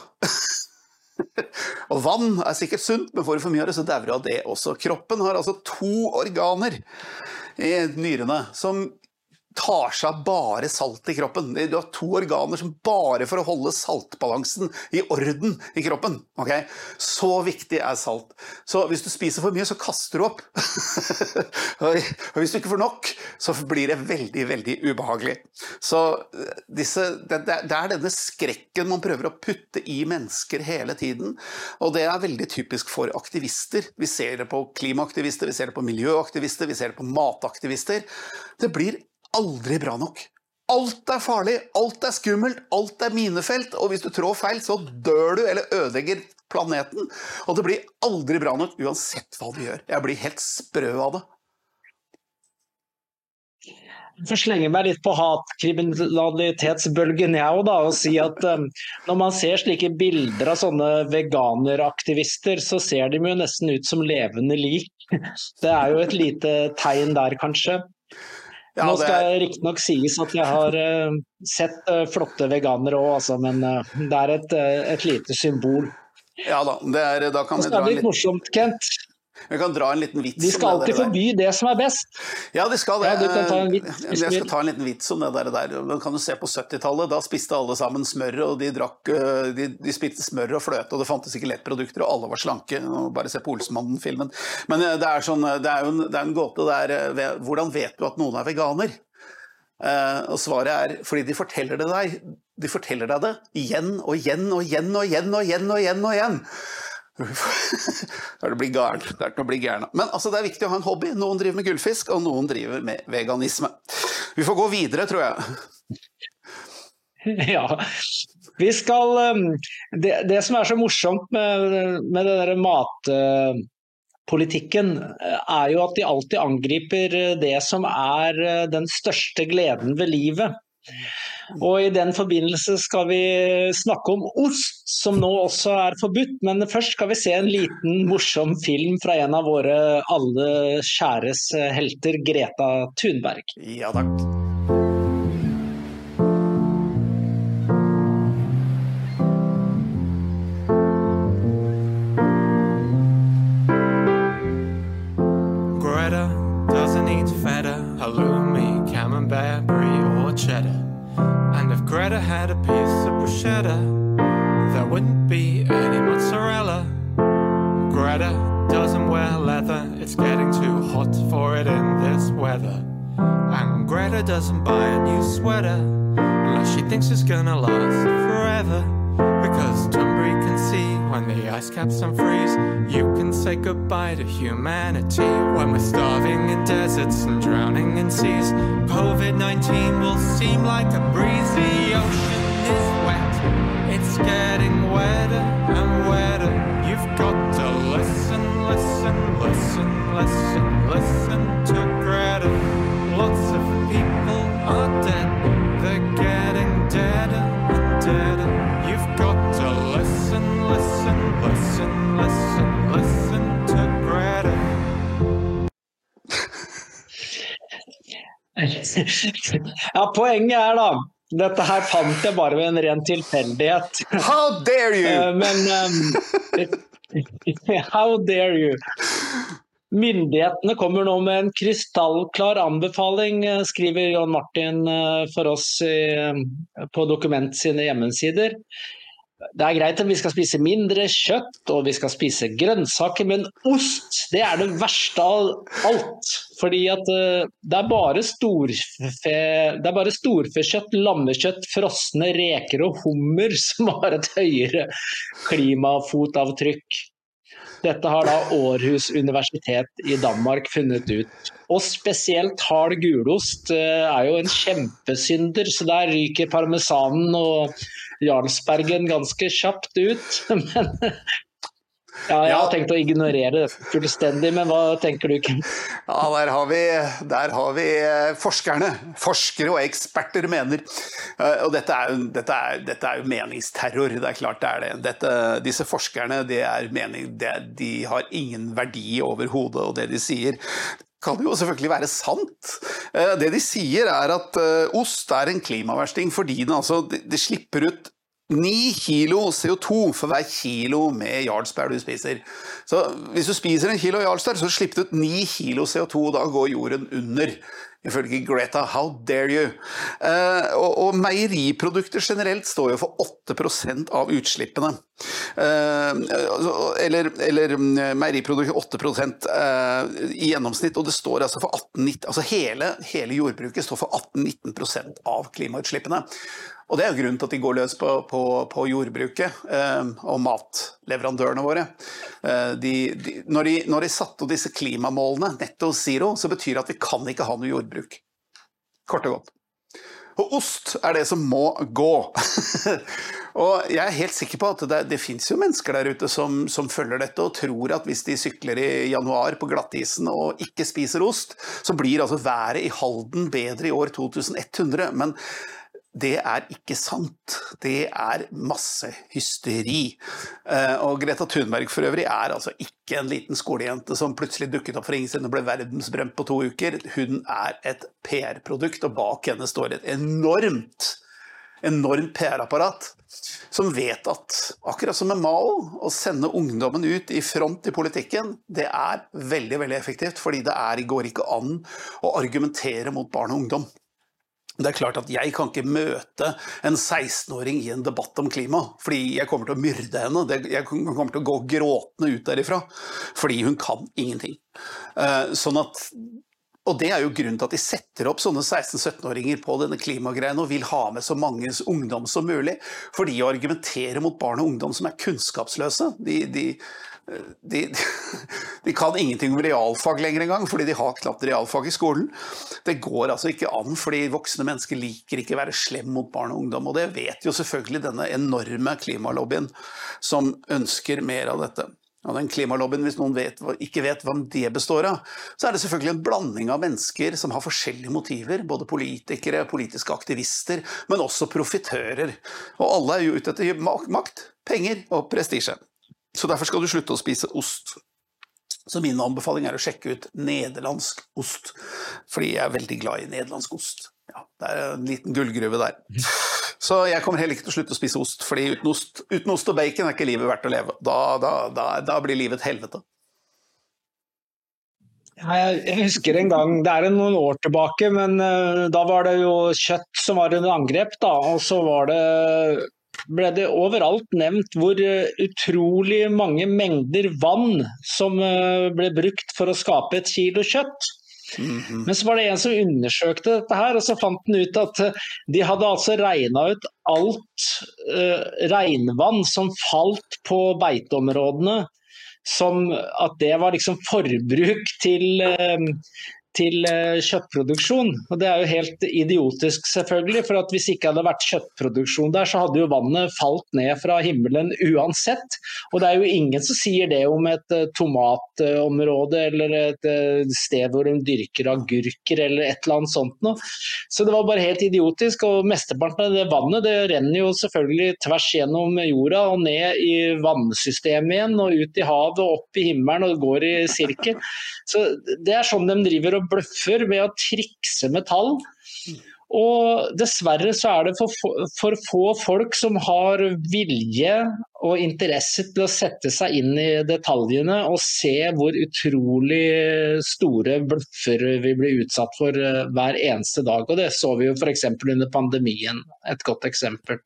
Og vann er sikkert sunt, men får du for mye av det, så dauer du av det også. Kroppen har altså to organer i nyrene som tar seg bare salt i kroppen. Du har to organer som bare for å holde saltbalansen i orden i kroppen. Okay? Så viktig er salt. Så hvis du spiser for mye, så kaster du opp. Og hvis du ikke får nok, så blir det veldig, veldig ubehagelig. Så disse, det, det er denne skrekken man prøver å putte i mennesker hele tiden, og det er veldig typisk for aktivister. Vi ser det på klimaaktivister, vi ser det på miljøaktivister, vi ser det på mataktivister. Det blir aldri bra nok. Alt er farlig, alt er skummelt, alt er minefelt, og hvis du trår feil, så dør du eller ødelegger planeten, og det blir aldri bra nok uansett hva du gjør. Jeg blir helt sprø av det. Jeg får slenge meg litt på hatkriminalitetsbølgen jeg også da, og si at um, når man ser slike bilder av sånne veganeraktivister, så ser de jo nesten ut som levende lik. Det er jo et lite tegn der, kanskje. Ja, nå skal jeg riktig nok sies at jeg har uh, sett uh, flotte veganere også, altså, men uh, det er et, uh, et lite symbol. Ja da, det er, da kan vi dra en litt morsomt, Kent. Vi kan dra en liten vits. De skal alltid forby det som er best. Ja, de skal det. Ja, du kan ta en vits. Jeg skal ta en liten vits om det der. der. Men kan du se på syttitallet, da spiste alle sammen smør, og de drakk, de, de spiste smør og fløte, og det fantes ikke lettprodukter, og alle var slanke. Bare se på Olsmannen-filmen. Men det er, sånn, det er jo en, det er en gåte der, hvordan vet du at noen er veganer? Og svaret er fordi de forteller det deg, de forteller deg det igjen og igjen og igjen og igjen og igjen og igjen og igjen. Det blir gærent, det er til å bli gærent. Men altså, det er viktig å ha en hobby. Noen driver med gullfisk, og noen driver med veganisme. Vi får gå videre, tror jeg. Ja, vi skal, det, det som er så morsomt med, med det der matpolitikken, er jo at de alltid angriper det som er den største gleden ved livet. Og i den forbindelse skal vi snakke om ost, som nå også er forbudt, men først skal vi se en liten morsom film fra en av våre alle kjæres helter, Greta Thunberg. Ja, takk. Greta doesn't eat feta, halloumi, camembert, brie or cheddar. And if Greta had a piece of bruschetta, there wouldn't be any mozzarella. Greta doesn't wear leather, it's getting too hot for it in this weather. And Greta doesn't buy a new sweater, unless she thinks it's gonna last forever. Because Tunbury can see when the ice caps unfreeze, you can say goodbye to humanity. When we're starving in deserts and drowning in seas, COVID nineteen will seem like a breeze. The ocean is wet, it's getting wetter and wetter. You've got to listen, listen, listen, listen, listen to Greta. Lots of people are dead, they're getting deader and deader. You've got to listen, listen, listen, listen, listen to Greta. Ja, poenget er da, dette her fant jeg bare ved en ren tilfeldighet. How dare you! Men, um, how dare you! Myndighetene kommer nå med en krystallklar anbefaling, skriver John Martin for oss på Dokument sine hjemmesider. Det er greit at vi skal spise mindre kjøtt, og vi skal spise grønnsaker, men ost, det er det verste av alt. Fordi at det er bare storfe, det er bare storfekjøtt, lammekjøtt, frosne reker og hummer som har et høyere klimafotavtrykk. Dette har da Aarhus Universitet i Danmark funnet ut. Og spesielt hard gulost er jo en kjempesynder, så der ryker parmesanen og Jarlsbergen ganske kjapt ut. Men ja, jeg har tenkt å ignorere det fullstendig, men hva tenker du, Ken? Ja, der har vi, der har vi forskerne, forskere og eksperter mener. Og dette er, dette er, dette er jo meningsterror, det er klart det er det. Dette, disse forskerne, det er mening, det, de har ingen verdi over hodet, og det de sier kan jo selvfølgelig være sant. Det de sier er at ost er en klimaversting fordi den altså, det slipper ut ni kilo C O to for hver kilo med Jarlsberg du spiser. Så hvis du spiser en kilo Jarlsberg, så slipper du ut ni kilo C O to, og da går jorden under. Ifølge Greta, how dare you? Eh, og, og meieriprodukter generelt står jo for åtte prosent av utslippene. Eh, eller, eller meieriprodukter åtte prosent eh, i gjennomsnitt, og det står altså for atten nitten, altså hele, hele jordbruket står for atten nitten prosent av klimautslippene. Og det er jo grunnen til at de går løs på, på, på jordbruket eh, og matleverandørene våre. Eh, de, de, når, de, når de satte disse klimamålene, netto zero, så betyr det at vi kan ikke ha noe jordbruk. Kort og godt. Og ost er det som må gå. Og jeg er helt sikker på at det, det finnes jo mennesker der ute som, som følger dette og tror at hvis de sykler i januar på glattisen og ikke spiser ost, så blir altså været i Halden bedre i år to tusen ett hundre, men det er ikke sant. Det er masse hysteri. Og Greta Thunberg for øvrig er altså ikke en liten skolejente som plutselig dukket opp for ingen siden og ble verdensberømt på to uker. Hun er et P R-produkt, og bak henne står et enormt, enormt P R-apparat som vet at, akkurat som med Mao, å sende ungdommen ut i front i politikken, det er veldig, veldig effektivt, fordi det er, går ikke an å argumentere mot barn og ungdom. Det er klart at jeg kan ikke møte en seksten-åring i en debatt om klima, fordi jeg kommer til å myrde henne, jeg kommer til å gå gråtende ut derifra, fordi hun kan ingenting. Sånn at Og det er jo grunnen til at de setter opp sånne seksten-sytten-åringer på denne klimagreien og vil ha med så mange ungdom som mulig, fordi å argumentere mot barn og ungdom som er kunnskapsløse. De, de, de, de kan ingenting om realfag lenger en gang, fordi de har knapt realfag i skolen. Det går altså ikke an, fordi voksne mennesker liker ikke være slem mot barn og ungdom, og det vet jo selvfølgelig denne enorme klimalobbyen som ønsker mer av dette. Og den klimalobbyen, hvis noen vet, ikke vet hva det består av, så er det selvfølgelig en blanding av mennesker som har forskjellige motiver, både politikere, politiske aktivister, men også profitører. Og alle er jo ute etter makt, penger og prestisje. Så derfor skal du slutte å spise ost. Så min anbefaling er å sjekke ut nederlandsk ost, fordi jeg er veldig glad i nederlandsk ost. Ja, det er en liten gullgruve der. Så jeg kommer heller ikke til å slutte å spise ost, fordi uten ost, uten ost og bacon er ikke livet verdt å leve. Da, da, da, da blir livet et helvete. Jeg husker en gang, det er noen år tilbake, men uh, da var det jo kjøtt som var under angrep, da, og så var det, ble det overalt nevnt hvor uh, utrolig mange mengder vann som uh, ble brukt for å skape et kilo kjøtt. Mm-hmm. Men så var det en som undersøkte dette her, og så fant den ut at de hadde altså regnet ut alt uh, regnvann som falt på beiteområdene, som at det var liksom forbruk til, uh, til uh, kjøttproduksjon. Og det er jo helt idiotisk selvfølgelig, for at hvis ikke hadde vært kjøttproduksjon der, så hadde jo vannet falt ned fra himmelen uansett. Og det er jo ingen som sier det om et uh, tomatområde eller et uh, sted hvor de dyrker agurker eller et eller annet sånt noe. Så det var bare helt idiotisk, og mesteparten av det vannet, det renner jo selvfølgelig tvers gjennom jorda og ned i vannsystemet igjen, og ut i havet og opp i himmelen og går i sirkel. Så det er sånn de driver og bløffer ved å trikse med tall. Og dessverre så er det for, for få folk som har vilje og interesse til å sette seg inn i detaljene og se hvor utrolig store bløffer vi blir utsatt for hver eneste dag. Og det så vi jo for eksempel under pandemien, et godt eksempel.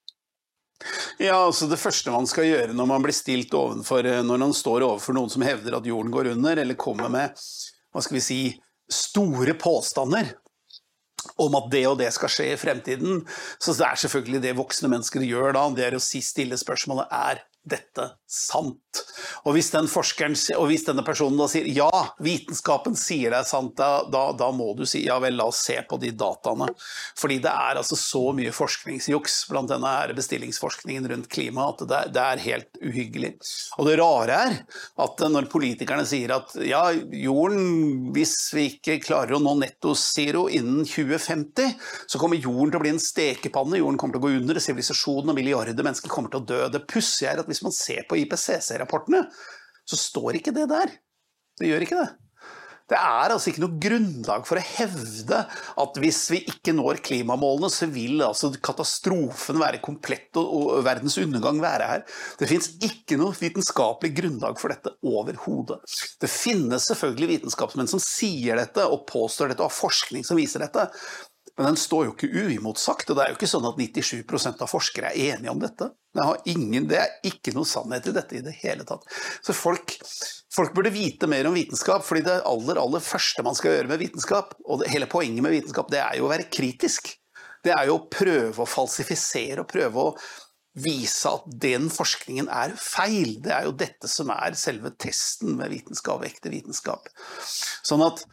Ja, altså det første man skal gjøre når man blir stilt ovenfor, når man står overfor noen som hevder at jorden går under, eller kommer med, hva skal vi si, store påstander om at det og det skal skje i fremtiden, så det er selvfølgelig det voksne mennesker gjør da, det er å si stille spørsmålet, er dette sant? Og hvis den forskeren, og hvis denne personen da sier, ja, vitenskapen sier det er sant, da, da, da må du si, ja vel, la oss se på de dataene. Fordi det er altså så mye forskningsjuks blant denne her bestillingsforskningen rundt klima, at det, det er helt uhyggelig. Og det rare er at når politikerne sier at, ja, jorden, hvis vi ikke klarer å nå netto zero innen tjue femti, så kommer jorden til å bli en stekepanne, jorden kommer til å gå under, sivilisasjonen og milliarder mennesker kommer til å dø. Det pussige er at hvis man ser på I P C C-rapportene, så står ikke det der. Det gjør ikke det. Det er altså ikke noe grunnlag for å hevde at hvis vi ikke når klimamålene, så vil altså katastrofen være komplett og, og verdens undergang være her. Det finnes ikke noe vitenskapelig grunnlag for dette overhodet. Det finnes selvfølgelig vitenskapsmenn som sier dette og påstår dette og har forskning som viser dette. Men den står jo ikke uimotsagt, og det er jo ikke sånn at nittisju prosent av forskere er enige om dette. Det, har ingen, det er ikke noe sannhet i dette i det hele tatt. Så folk, folk burde vite mer om vitenskap, fordi det aller, aller første man skal gjøre med vitenskap, og det, hele poenget med vitenskap, det er jo å være kritisk. Det er jo å prøve å falsifisere, og prøve å vise at den forskningen er feil. Det er jo dette som er selve testen med vitenskap, ekte vitenskap. Sånn at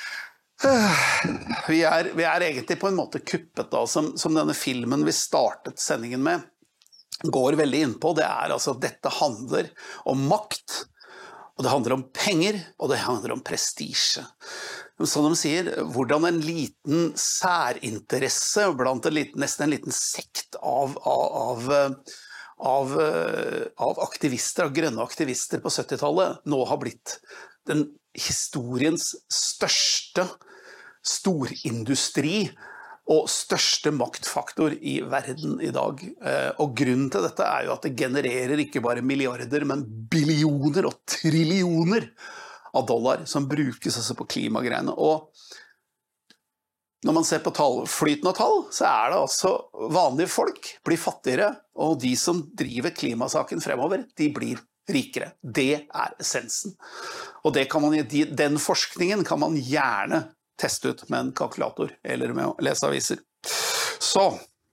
Vi er, vi er egentlig på en måte kuppet da, som, som denne filmen vi startet sendingen med, går veldig inn på. Det er altså at dette handler om makt, og det handler om penger, og det handler om prestisje. Som de sier, hvordan en liten særinteresse, blant en liten, nesten en liten sekt av, av, av, av aktivister, av grønne aktivister på syttitallet, nå har blitt den historiens største storindustri og største maktfaktor i verden i dag. Og grunnen til dette er jo at det genererer ikke bare milliarder, men billioner og trillioner av dollar som brukes altså på klimagreiene. Og når man ser på tall, flyten av tall, så er det altså vanlige folk blir fattigere, og de som driver klimasaken fremover, de blir rikere. Det er essensen. Og det kan man, den forskningen kan man gjerne teste ut med en kalkulator eller med å lese aviser. Så.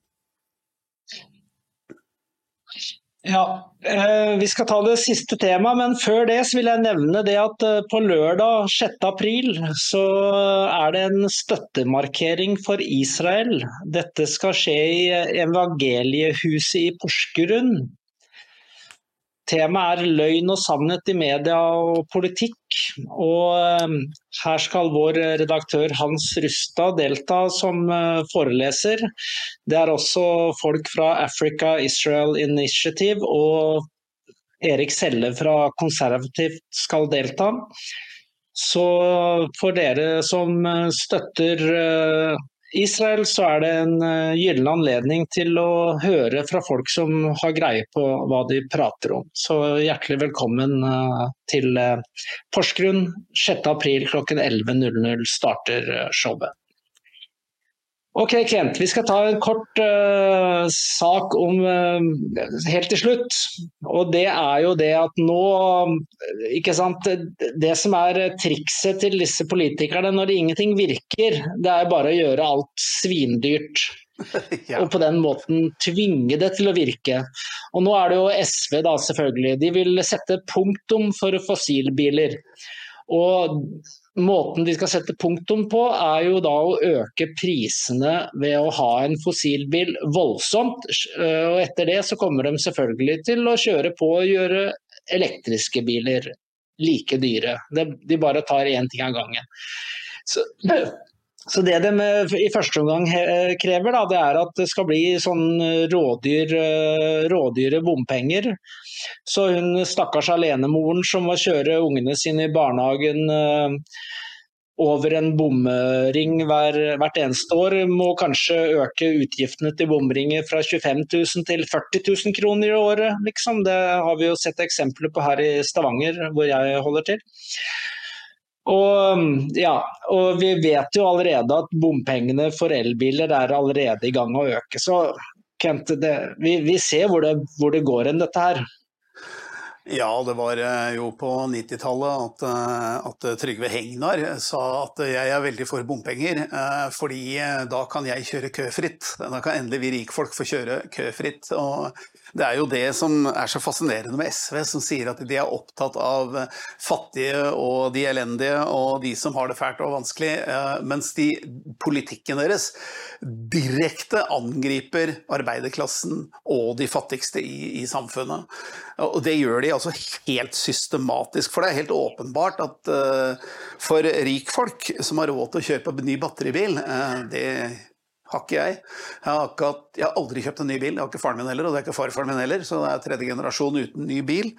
Ja, eh, vi skal ta det siste temaet, men før det så vil jeg nevne det at eh, på lørdag sjette april så er det en støttemarkering for Israel. Dette skal skje i Evangeliehuset i Porsgrunn. Temaet er løgn og sannhet i media og politikk, og eh, her skal vår redaktør Hans Rustad delta som eh, foreleser. Det er også folk fra Africa Israel Initiative og Erik Selle fra Konservativt skal delta. Så for dere som støtter eh, Israel, så er det en uh, gyllen anledning til å høre fra folk som har greie på hva de prater om. Så hjertelig velkommen uh, til uh, Porsgrunn. sjette april klokken elleve null null starter uh, showet. Ok, Kent, vi skal ta en kort uh, sak om uh, helt til slutt. Og det er jo det at nå, ikke sant, det som er trikset til disse politikerne når ingenting virker, det er bare å gjøre alt svindyrt. Ja. Og på den måten tvinge det til å virke. Og nå er det jo S V da selvfølgelig. De vil sette punktum for fossilbiler. Og måten de skal sette punktum på er jo da å øke prisene ved å ha en fossilbil voldsomt, og etter det så kommer de selvfølgelig til å kjøre på og gjøre elektriske biler like dyre. De bare tar en ting av gangen. Så, så det de i første omgang krever da, det er at det skal bli sånn rådyr, rådyre bompenger. Så hun stakkars alenemoren som må kjøre ungene sine i barnehagen uh, over en bomring hver, hvert eneste år, må kanskje øke utgiftene til bomringer fra tjuefem tusen til førti tusen kroner i året. Liksom. Det har vi jo sett eksempler på her i Stavanger, hvor jeg holder til. Og, ja, og vi vet jo allerede at bompengene for elbiler er allerede i gang å øke. Så Kent, det, vi, vi ser hvor det, hvor det går enn dette her. Ja, det var jo på nittitallet at, at Trygve Hegnar sa at jeg er veldig for bompenger, fordi da kan jeg kjøre køfritt. Da kan endelig vi rikfolk få kjøre køfritt. Og det er jo det som er så fascinerende med S V, som sier at de er opptatt av fattige og de elendige og de som har det fælt og vanskelig, mens de, politikken deres direkte angriper arbeiderklassen og de fattigste i, i samfunnet. Og det gjør de altså helt systematisk, for det er helt åpenbart at uh, for rikfolk som har råd til å kjøpe en ny batteribil, uh, det har ikke jeg. Jeg har, ikke hatt, jeg har aldri kjøpt en ny bil, det har ikke faren min heller, og det er ikke farfaren min heller, så det er tredje generasjon uten ny bil.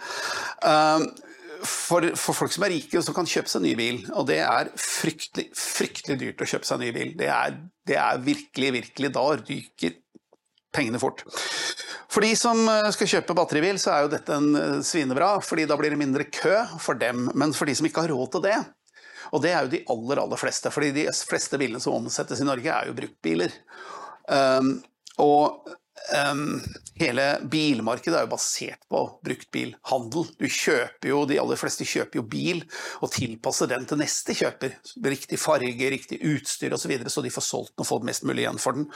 Uh, for, for folk som er rike, så kan kjøpe seg en ny bil, og det er fryktelig, fryktelig dyrt å kjøpe seg en ny bil. Det er, det er virkelig, virkelig, da ryker pengene fort. For de som skal kjøpe batteribil, så er jo dette en svinebra, fordi da blir det mindre kø for dem, men for de som ikke har råd til det, og det er jo de aller, aller fleste, fordi de fleste bilene som omsettes i Norge er jo bruktbiler. Um, og um, hele bilmarkedet er jo basert på bruktbilhandel. Du kjøper jo, de aller fleste kjøper jo bil og tilpasser den til neste kjøper. Riktig farge, riktig utstyr og så videre, så de får solgt den og får mest mulig igjen for den.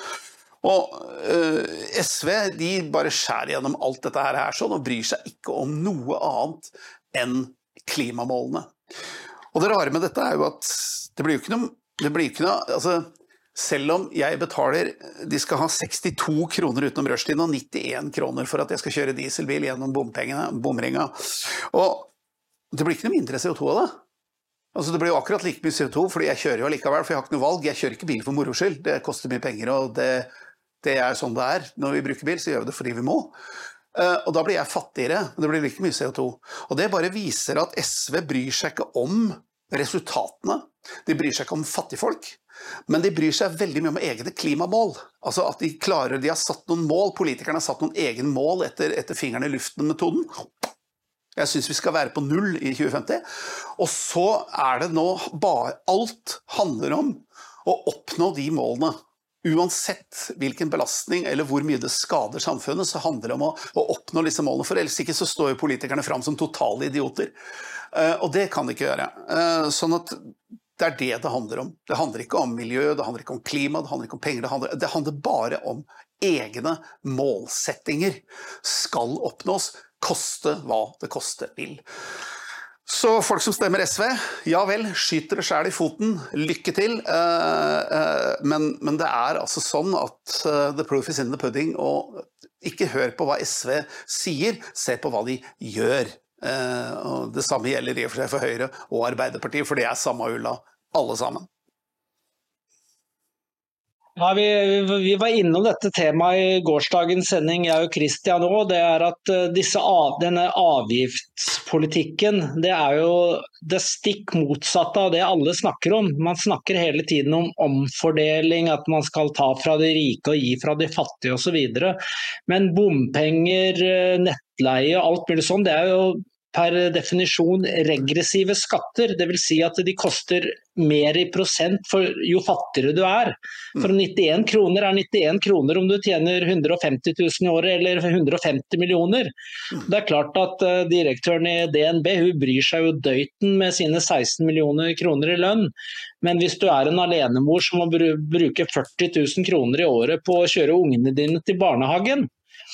Og uh, S V, de bare skjærer gjennom alt dette her, her sånn, og bryr seg ikke om noe annet enn klimamålene. Og det rare med dette er jo at det blir jo ikke noe, det blir ikke noe, altså selv om jeg betaler, de skal ha sekstito kroner utenom rushtiden og nittien kroner for at jeg skal kjøre dieselbil gjennom bompengene, bomringa. Og det blir ikke noe mindre C O to av det. Altså det blir jo akkurat like mye C O to, fordi jeg kjører jo allikevel, for jeg har ikke noe valg. Jeg kjører ikke bil for moro skyld, det koster mye penger, og det, det er sånn det er. Når vi bruker bil, så gjør vi det fordi vi må. Uh, og da blir jeg fattigere, det blir like mye C O to. Og det bare viser at S V bryr seg ikke om resultatene, de bryr seg ikke om fattigfolk, men de bryr seg veldig mye om egne klimamål. Altså at de klarer, de har satt noen mål, politikerne har satt noen egen mål etter, etter fingeren i luften-metoden. Jeg synes vi skal være på null i tjue femti, og så er det nå bare, alt handler om å oppnå de målene. Uansett hvilken belastning eller hvor mye det skader samfunnet, så handler det om å, å oppnå disse målene, for ellers ikke så står jo politikerne frem som totale idioter. Uh, og det kan de ikke gjøre. Uh, sånn at Det er det det handler om. Det handler ikke om miljø, det handler ikke om klima, det handler ikke om penger, det handler, det handler bare om egne målsettinger skal oppnås, koste hva det koste vil. Så folk som stemmer S V, ja vel, skyter det selv i foten, lykke til, men, men det er altså sånn at the proof is in the pudding, og ikke hør på hva S V sier, se på hva de gjør. Og det samme gjelder i og for seg for Høyre og Arbeiderpartiet, for det er samme ulla, alle sammen. Ja, vi, vi var innom dette temaet i gårsdagens sending, jeg og Christian også, det er at disse, denne avgiftspolitikken, det er jo det stikk motsatte av det alle snakker om. Man snakker hele tiden om omfordeling, at man skal ta fra de rike og gi fra de fattige og så videre. Men bompenger, nettleie og alt mulig sånn, det er jo per definisjon regressive skatter, det vil si at de koster mer i prosent for jo fattigere du er. For nittien kroner er nittien kroner om du tjener hundre og femti tusen i året eller hundre og femti millioner. Det er klart at direktøren i D N B, hun bryr seg jo døyten med sine seksten millioner kroner i lønn. Men hvis du er en alenemor som må bruke førti tusen kroner i året på å kjøre ungene dine til barnehagen,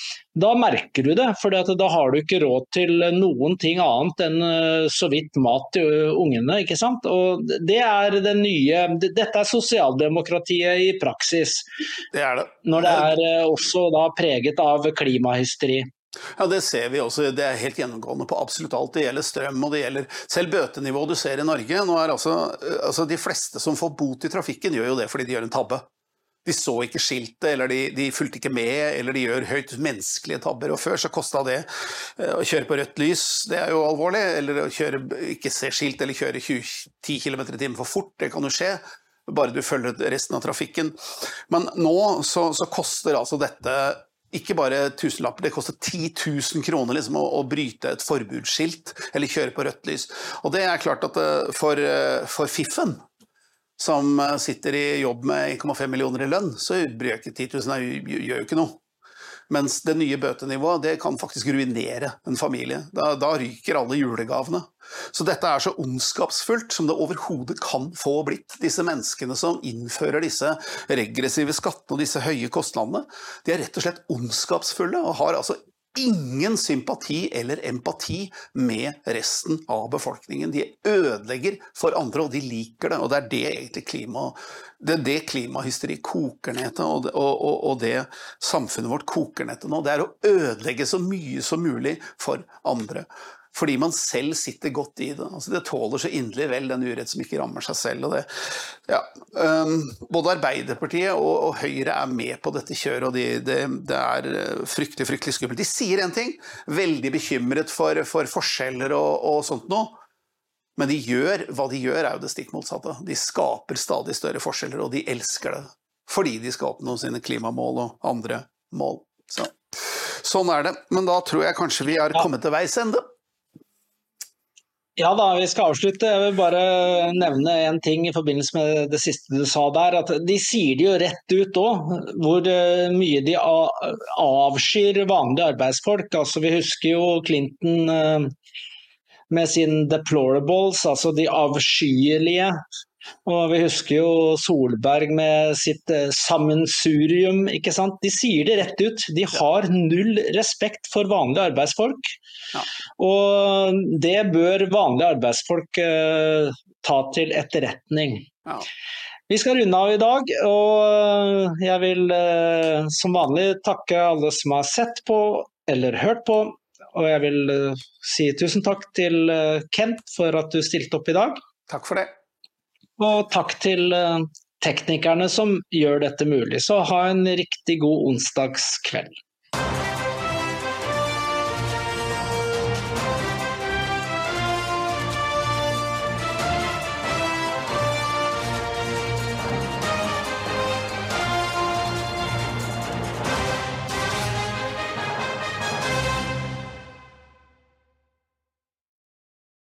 da merker du det, for da har du ikke råd til noen ting annet enn så vidt mat til ungene, ikke sant? Og det er den nye, dette er sosialdemokratiet i praksis. Det er det. Når det er også da preget av klimahysteri. Ja, det ser vi også, det er helt gjennomgående på absolutt alt, det gjelder strøm og det gjelder selv bøtenivå du ser i Norge. Nå er altså, altså de fleste som får bot i trafikken gjør jo det fordi de gjør en tabbe. De så ikke skiltet, eller de, de fulgte ikke med, eller de gjør høyt menneskelige tabber. Og før så kostet det å kjøre på rødt lys, det er jo alvorlig, eller å kjøre, ikke se skilt, eller kjøre ti kilometer i timen for fort, det kan jo skje, bare du følger resten av trafikken. Men nå så, så koster altså dette ikke bare tusenlapper, det koster ti tusen kroner liksom, å, å bryte et forbudsskilt, eller kjøre på rødt lys. Og det er klart at for, for fiffen, som sitter i jobb med en komma fem millioner i lønn, så bryr ikke ti tusen, gjør jo ikke noe. Mens det nye bøtenivået, det kan faktisk ruinere en familie. Da, da ryker alle julegavene. Så dette er så ondskapsfullt som det overhodet kan få blitt. Disse menneskene som innfører disse regressive skattene og disse høye kostnadene, de er rett og slett ondskapsfulle og har altså ingen sympati eller empati med resten av befolkningen. De ødelegger for andre, og de liker det, og det er det egentlig klima, det er det klimahysteri koker ned til, og, og, og det samfunnet vårt koker ned til nå, det er å ødelegge så mye som mulig for andre. Fordi man selv sitter godt i det. Altså, det tåler så inderlig vel den urett som ikke rammer seg selv. Og det, ja, um, både Arbeiderpartiet og, og Høyre er med på dette kjøret, og de, det, det er fryktelig, fryktelig skummelt. De sier en ting, veldig bekymret for, for forskjeller og, og sånt nå, men de gjør, hva de gjør er jo det stikk motsatte. De skaper stadig større forskjeller, og de elsker det, fordi de skal oppnå sine klimamål og andre mål. Så, sånn er det, men da tror jeg kanskje vi har kommet til veis ende. Ja da, vi skal avslutte. Jeg vil bare nevne en ting i forbindelse med det siste du sa der, at de sier det jo rett ut også, hvor mye de avskyr vanlige arbeidsfolk. Altså vi husker jo Clinton med sin deplorables, altså de avskyelige, og vi husker jo Solberg med sitt sammensurium, ikke sant? De sier det rett ut, de har null respekt for vanlige arbeidsfolk. Ja. Og det bør vanlige arbeidsfolk eh, ta til etterretning. Ja. Vi skal runde av i dag, og jeg vil eh, som vanlig takke alle som har sett på eller hørt på, og jeg vil eh, si tusen takk til eh, Kent for at du stilte opp i dag. Takk for det. Og takk til eh, teknikerne som gjør dette mulig. Så ha en riktig god onsdagskveld.